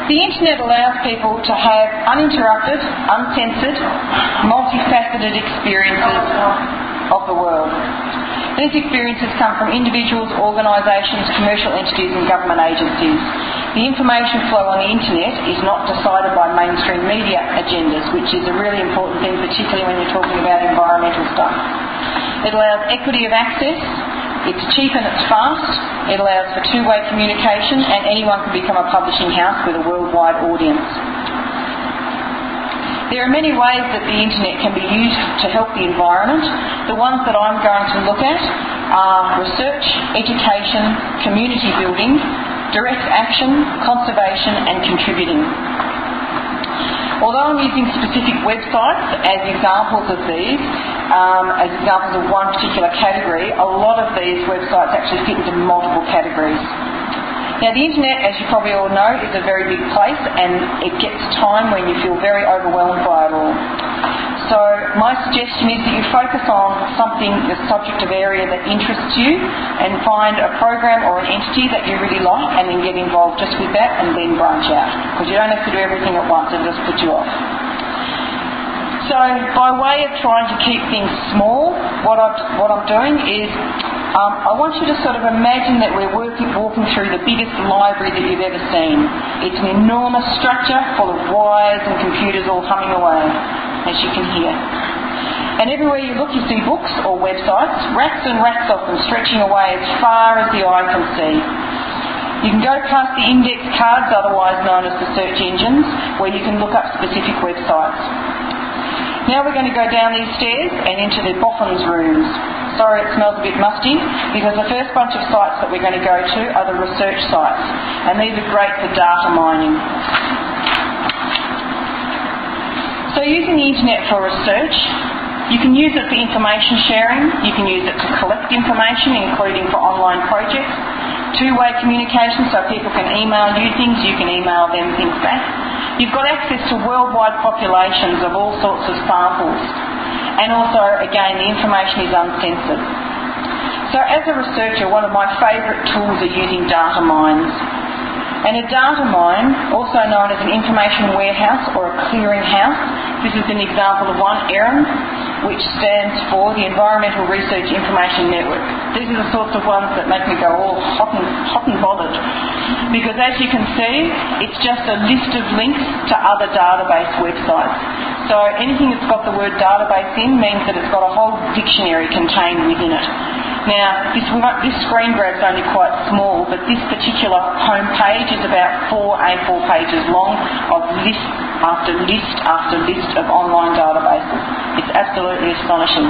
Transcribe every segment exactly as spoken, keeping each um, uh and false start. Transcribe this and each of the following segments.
The internet allows people to have uninterrupted, uncensored, multifaceted experiences of the world. These experiences come from individuals, organisations, commercial entities and government agencies. The information flow on the internet is not decided by mainstream media agendas, which is a really important thing, particularly when you're talking about environmental stuff. It allows equity of access, it's cheap and it's fast, it allows for two-way communication, and anyone can become a publishing house with a worldwide audience. There are many ways that the internet can be used to help the environment. The ones that I'm going to look at are research, education, community building, direct action, conservation and contributing. Although I'm using specific websites as examples of these, um, as examples of one particular category, a lot of these websites actually fit into multiple categories. Now, the internet, as you probably all know, is a very big place, and it gets time when you feel very overwhelmed by it all. So my suggestion is that you focus on something, the subject of area that interests you, and find a program or an entity that you really like, and then get involved just with that and then branch out. Because you don't have to do everything at once, it'll just put you off. So by way of trying to keep things small, what, I've, what I'm doing is Um, I want you to sort of imagine that we're working, walking through the biggest library that you've ever seen. It's an enormous structure full of wires and computers all humming away, as you can hear. And everywhere you look, you see books or websites, racks and racks of them stretching away as far as the eye can see. You can go past the index cards, otherwise known as the search engines, where you can look up specific websites. Now we're going to go down these stairs and into the boffins rooms. Sorry, it smells a bit musty, because the first bunch of sites that we're going to go to are the research sites, and these are great for data mining. So using the internet for research, you can use it for information sharing, you can use it to collect information, including for online projects, two-way communication, so people can email you things, you can email them things back. You've got access to worldwide populations of all sorts of samples. And also, again, the information is uncensored. So as a researcher, one of my favourite tools are using data mines. And a data mine, also known as an information warehouse or a clearing house, this is an example of one, E R I N, which stands for the Environmental Research Information Network. These are the sorts of ones that make me go all hot and, hot and bothered. Because as you can see, it's just a list of links to other database websites. So anything that's got the word database in means that it's got a whole dictionary contained within it. Now, this, this screen grab's only quite small, but this particular home page is about four A four pages long of list after list after list of online databases. It's absolutely astonishing.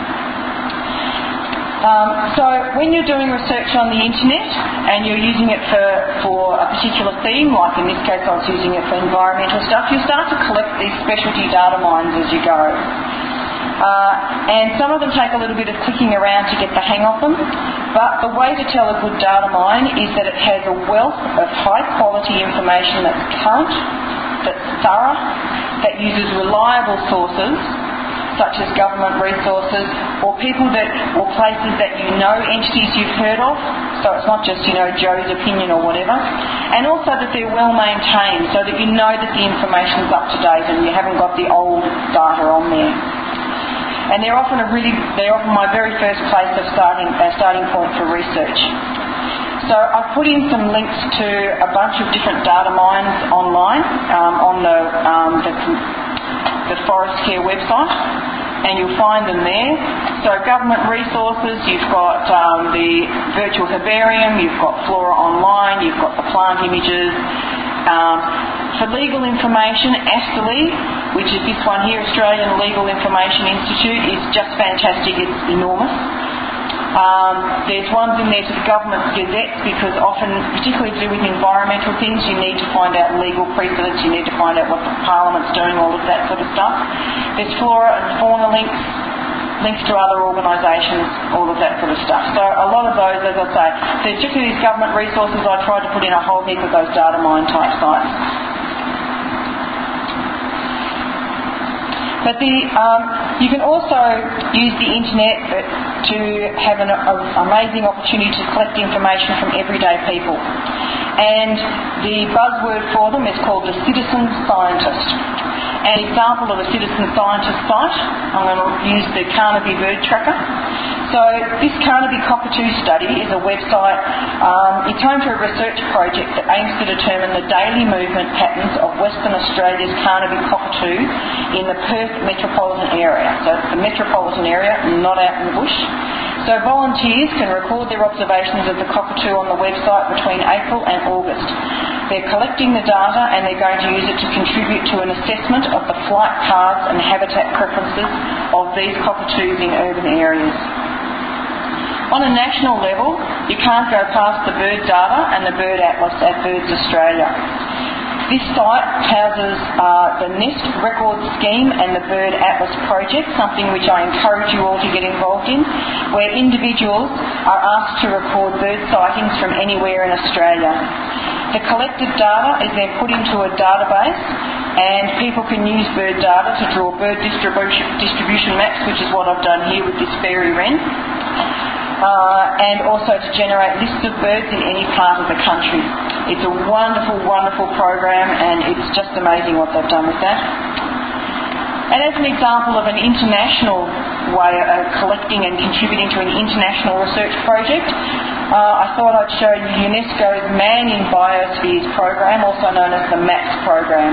Um, so when you're doing research on the internet and you're using it for, for a particular theme, like in this case I was using it for environmental stuff, you start to collect these specialty data mines as you go. Uh, and some of them take a little bit of clicking around to get the hang of them, but the way to tell a good data mine is that it has a wealth of high quality information that's current, that's thorough, that uses reliable sources such as government resources or people that, or places that you know, entities you've heard of, so it's not just, you know, Joe's opinion or whatever, and also that they're well maintained so that you know that the information's up to date and you haven't got the old data on there. And they're often a really, they're often my very first place of starting, uh, starting point for research. So I've put in some links to a bunch of different data mines online um, on the, um, the the Forest Care website, and you'll find them there. So government resources, you've got um, the virtual herbarium, you've got Flora Online, you've got the plant images. Um, for legal information, ASTLE, which is this one here, Australian Legal Information Institute, is just fantastic, it's enormous. Um, there's ones in there to the government gazettes, because often, particularly to do with environmental things, you need to find out legal precedents, you need to find out what the Parliament's doing, all of that sort of stuff. There's flora and fauna links, links to other organisations, all of that sort of stuff. So a lot of those, as I say, there's just these government resources, I tried to put in a whole heap of those data mine type sites. So But the, um, you can also use the internet to have an a, amazing opportunity to collect information from everyday people. And the buzzword for them is called the citizen scientist. An example of a citizen scientist site, I'm going to use the Carnaby Bird Tracker. So this Carnaby Cockatoo study is a website. Um, it's home to a research project that aims to determine the daily movement patterns of Western Australia's Carnaby cockatoo in the Perth metropolitan area. So it's the metropolitan area, not out in the bush. So volunteers can record their observations of the cockatoo on the website between April and August. They're collecting the data and they're going to use it to contribute to an assessment of the flight paths and habitat preferences of these cockatoos in urban areas. On a national level, you can't go past the bird data and the bird atlas at Birds Australia. This site houses uh, the Nest Record Scheme and the Bird Atlas Project, something which I encourage you all to get involved in, where individuals are asked to record bird sightings from anywhere in Australia. The collected data is then put into a database, and people can use bird data to draw bird distribution, distribution maps, which is what I've done here with this fairy wren. Uh, and also to generate lists of birds in any part of the country. It's a wonderful, wonderful program, and it's just amazing what they've done with that. And as an example of an international way of collecting and contributing to an international research project, uh, I thought I'd show you UNESCO's Man in Biospheres program, also known as the MAPS program.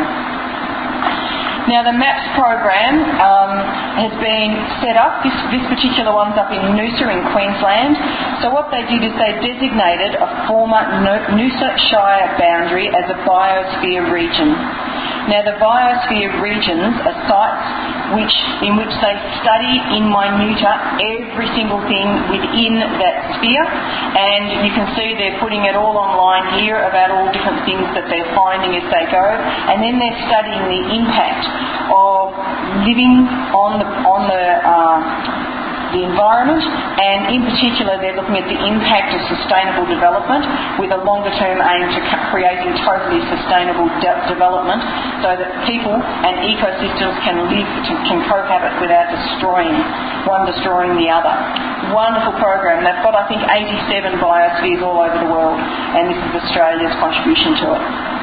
Now the MAPS program um, has been set up, this, this particular one's up in Noosa in Queensland. So what they did is they designated a former Noosa Shire boundary as a biosphere region. Now the biosphere regions are sites which, in which they study in minutia every single thing within that sphere, and you can see they're putting it all online here about all different things that they're finding as they go, and then they're studying the impact of living on the on the uh, the environment, and in particular they're looking at the impact of sustainable development with a longer term aim to creating totally sustainable de- development so that people and ecosystems can live, to, can cohabit without destroying, one destroying the other. Wonderful program. They've got I think eighty-seven biospheres all over the world, and this is Australia's contribution to it.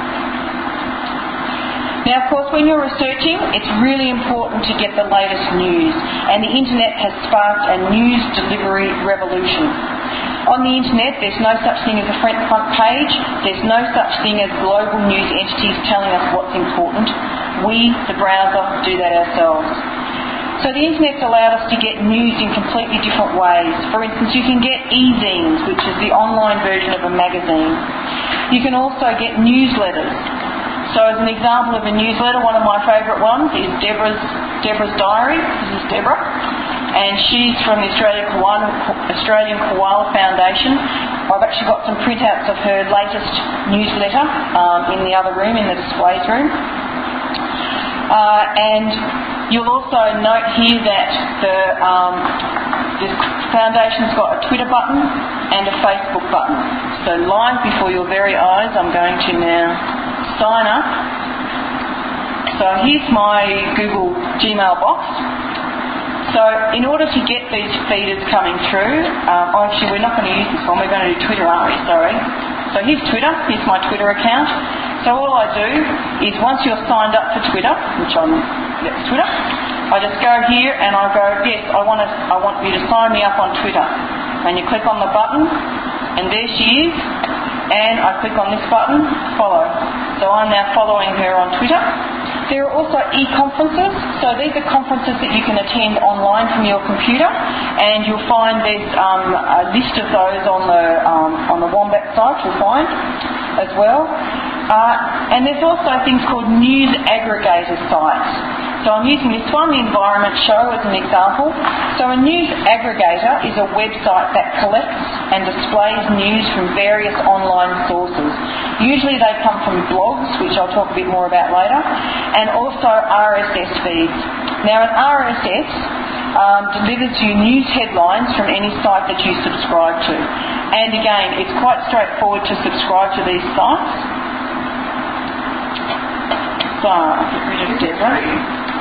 Now, of course, when you're researching, it's really important to get the latest news, and the internet has sparked a news delivery revolution. On the internet, there's no such thing as a front page, there's no such thing as global news entities telling us what's important. We, the browser, do that ourselves. So the internet's allowed us to get news in completely different ways. For instance, you can get e-zines, which is the online version of a magazine. You can also get newsletters. So as an example of a newsletter, one of my favourite ones is Deborah's, Deborah's Diary. This is Deborah. And she's from the Australian Koala, Australian Koala Foundation. I've actually got some printouts of her latest newsletter um, in the other room, in the displays room. Uh, and you'll also note here that the, um, the Foundation's got a Twitter button and a Facebook button. So live before your very eyes, I'm going to now sign up. So here's my Google Gmail box. So in order to get these feeders coming through, um, actually we're not going to use this one, we're going to do Twitter, aren't we? Sorry. So here's Twitter, here's my Twitter account. So all I do is once you're signed up for Twitter, which I'm, that's Twitter, I just go here and I go, yes, I want to, I want you to sign me up on Twitter. And you click on the button, and there she is. And I click on this button, follow. So I'm now following her on Twitter. There are also e-conferences. So these are conferences that you can attend online from your computer, and you'll find there's um, a list of those on the um, on the Wombat site. You'll find as well. Uh, and there's also things called news aggregator sites. So I'm using this one, the Environment Show, as an example. So a news aggregator is a website that collects and displays news from various online sources. Usually they come from blogs, which I'll talk a bit more about later, and also R S S feeds. Now an R S S um, delivers you news headlines from any site that you subscribe to. And again, it's quite straightforward to subscribe to these sites. So I'll get rid of Deborah.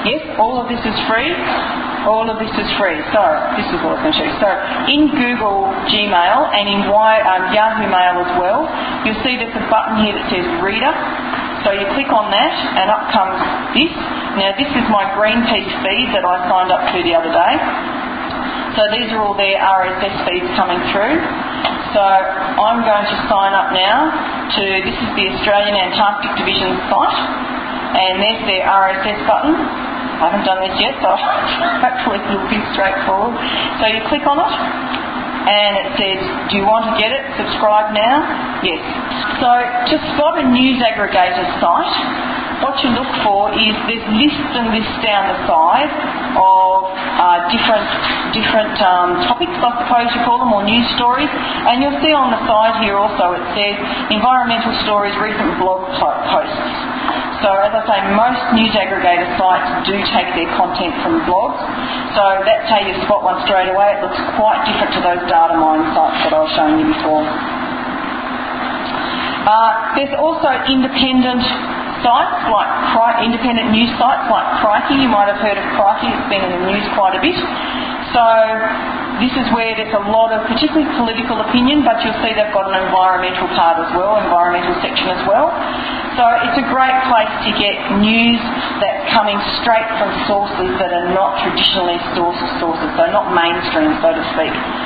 Yes, all of this is free. All of this is free. So, this is what I was going to show you. So, in Google Gmail and in y, um, Yahoo Mail as well, you'll see there's a button here that says Reader. So you click on that and up comes this. Now this is my Greenpeace feed that I signed up to the other day. So these are all their R S S feeds coming through. So I'm going to sign up now to, this is the Australian Antarctic Division site, and there's their R S S button. I haven't done this yet, so hopefully it'll be straightforward. So you click on it, and it says, do you want to get it? Subscribe now? Yes. So to spot a news aggregator site, what you look for is there's lists and lists down the side of uh, different different um, topics, I suppose you call them, or news stories. And you'll see on the side here also it says environmental stories, recent blog posts. So as I say, most news aggregator sites do take their content from blogs. So that's how you spot one straight away. It looks quite different to those data mine sites that I was showing you before. Uh, there's also independent sites like Cri- independent news sites like Crikey. You might have heard of Crikey. It's been in the news quite a bit. So this is where there's a lot of particularly political opinion, but you'll see they've got an environmental part as well, environmental section as well. So it's a great place to get news that's coming straight from sources that are not traditionally sources, sources, so not mainstream, so to speak.